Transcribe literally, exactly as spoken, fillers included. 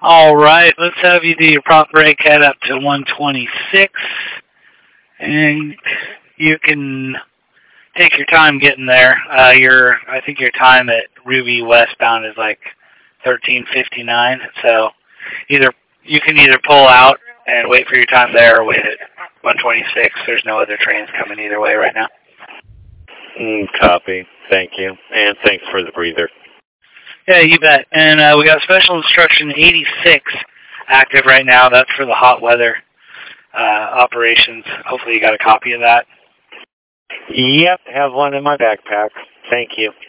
All right, let's have you do your prop break head up to one twenty-six, and you can take your time getting there. Uh, your, I think your time at Ruby westbound is like thirteen fifty-nine, so either you can either pull out and wait for your time there or wait at one twenty-six. There's no other trains coming either way right now. Mm, copy. Thank you. And thanks for the breather. Yeah, you bet. And uh, we got special instruction eighty-six active right now. That's for the hot weather uh, operations. Hopefully you got a copy of that. Yep, have one in my backpack. Thank you.